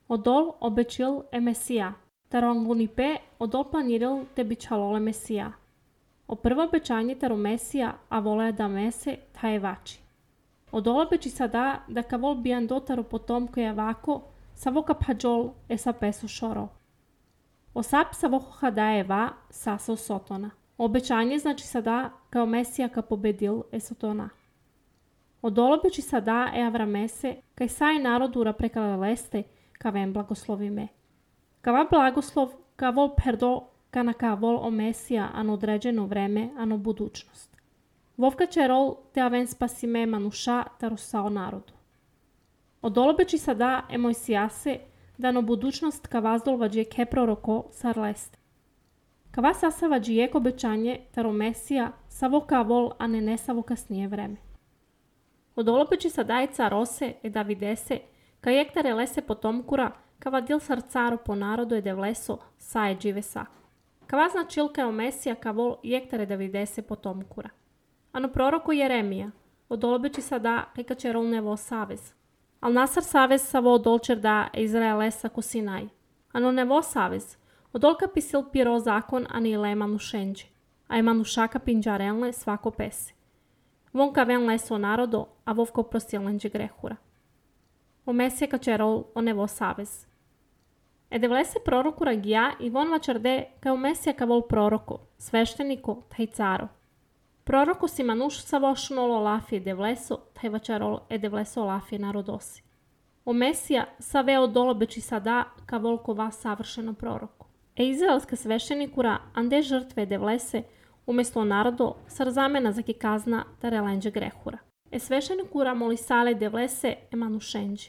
Odol obećil e Mesija, tarongunipe odol planiril te bičalole Mesija. O prvo obećanje taru Mesija, a volea da mese, ta je vači. Odol obeći sada da kavol bijan dotaru potomko je vako, sa voka pađol e sa peso šoro. Osap sa voho hadaje va, sasa sotona. Obećanje znači sada kao Mesija ka pobedil e sotona. Odol obeći sada e avramese, kaj saj narodura prekala leste, ka ven blagoslovi me. Kava blagoslov, ka vol perdo, ka na ka vol o Mesija, ano određeno vreme, ano budućnost. Vovka čerol te aven spasi me manuša, taru sao narodu. Odol obeći sada e Mojsijase, da no budućnost ka vazdol vađe ke proroko sar leste. Kava sasa vađijek obećanje, taru Mesija, savo ka vol, a ne savo kasnije vreme. Odol obeći sada e carose, e Davidese, ka jektare lese potomkura, kava dil sar caro po narodu e devleso, sa je džive sa. Kava značilka je o Mesija ka vol jektare Davidese potomkura. Ano proroko Jeremija, odol obeći sada ka čerol nevo savez. Al nasar savez savo odolčer da Izraelesa ko Sinaj. Ano nevo savez, odolka pisil piro zakon ani ile manušenđe, a je manušaka pinđarenle svako pese. Vonka ven leso narodo, a vovko prosilnenđe grehura. O Mesija ka čerol o nevo savez. E devlese prorokura gija i von vačarde kao Mesija ka vol proroko, svešteniko, taj caro. Proroko si manuš savošnolo lafije devleso, taj vačarol e devleso lafije narodosi. O Mesija sa veo dolobeći sada ka volkova savršeno proroko. E izraelska sveštenikura ande žrtve devlese umjesto narodo sar zamena za ki kazna ta relenđe grehura. E sveštenikura moli sale devlese e manušenđe.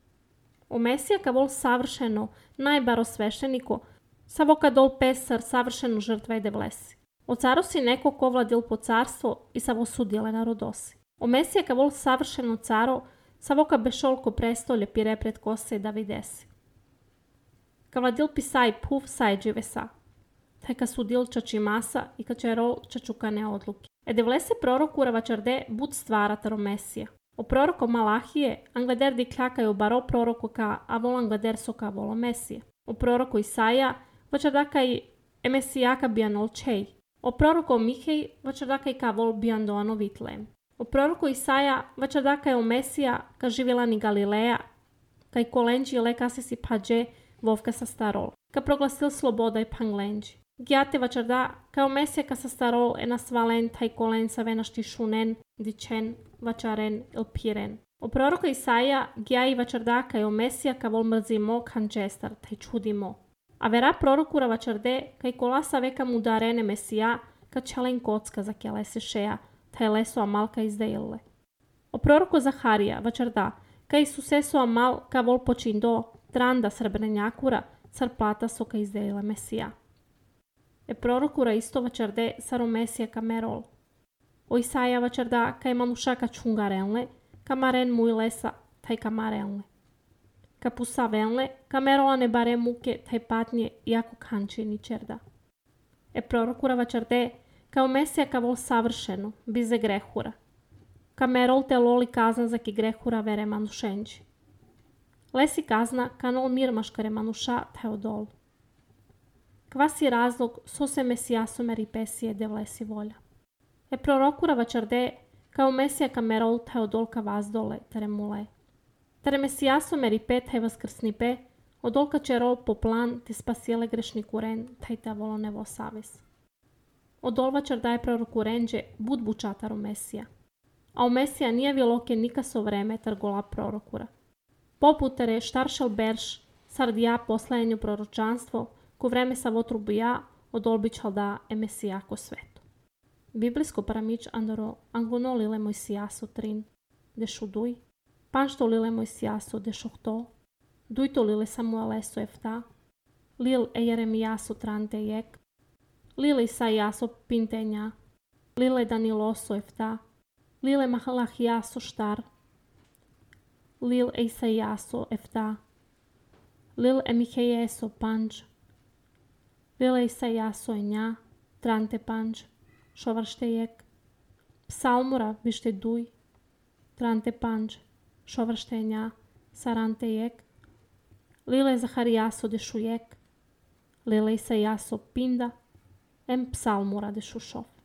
O Mesija ka vol savršeno najbaro svešteniko savo ka dol pesar savršenu žrtve devlesi. O caro si neko ko vladil po carstvo i savo sudjele narodosi. O Mesija ka vol savršeno caro savo ka bešolko prestolje pire pred kose Davidesi. Ka vladil pisaj puv saj džive sa. Taj ka sudil čači masa i ka čerol čačukane odluke. E devlese prorokura vačarde bud stvara taro Mesija. O proroko Malahije angleder di kljakaju baro proroko ka a vol angleder so ka volo Mesija. O proroko Isaja vačardaka i Mesijaka bijan olčej. O proroko Mihej vačardaka i ka vol bijan doano Vitlem. O proroko Isaja vačardaka je o Mesija ka živjela ni Galileja, kaj kolenđi lekase si pađe vovka sa starol. Ka proglasil sloboda i panglenđi. Gjate vačarda kao Mesija ka sa starol e nasvalen taj kolen sa venašti šunen, dičen, vačaren il piren. O proroka Isaja gja i vačardaka je o Mesija ka vol mrzimo kanđestar, taj čudimo. A vera prorokura vačarde kaj kolasa veka mudarene Mesija ka čalen kocka za kjele se šeja, taj leso amalka izdejle. O proroko Zaharija vačarda kaj suseso amal ka vol počindo tranda srbrenjakura, car plata so ka izdejle Mesija. E prorokura isto vačarde saro Mesija ka merol. O Isaja vačarda kaj manušaka čungarenle, ka maren muj lesa, taj ka marenle. Ka pusavenle, ka merola ne bare muke, taj patnje, jako kanče ni čerda. E prorokura vačarde, kao Mesija ka vol savršeno, bize grehura. Ka merol te loli kazna za ki grehura vere manušenđi. Lesi kazna, ka nol mir maškare manuša, taj odol. Kvasi razlog, so se Mesijaso meri pesije devlesi volja. E prorokura vačarde, kao Mesija ka merol taj odol ka vazdole, tere mule. Tere Mesijaso meri pe taj vaskrsni pe, odol ka čerol po plan te spasile grešni kuren, taj ta volo nevo savez. Odol vačarda je prorokurenđe, bud bučataru Mesija. A o Mesija nije viloke nikaso vreme trgola prorokura. Poput tere štaršel berš, sardija poslajenju proročanstvo, ko vreme sa votrubu ja, odolbićal da e Mesijako svetu. Biblijsko paramić andoro angono lile Mojsijaso trin, de šuduj, panšto lile Mojsijaso de šohto, dujto lile Samueleso efta, lil e Jeremijaso trante jek, lile Isajaso pintenja, lile Daniloso efta, lile Mahalahijaso štar, lil e Isajaso efta, lil e Mihejeso panđ, lile Isajaso enja, trante panđ, šovrštejek, psalmura vište duj, trante panđ, šovrštenja, sarantejek, Lile Zachariaso de Shujek, Lile Isaiaso Pinda, em psalmura de Shushov.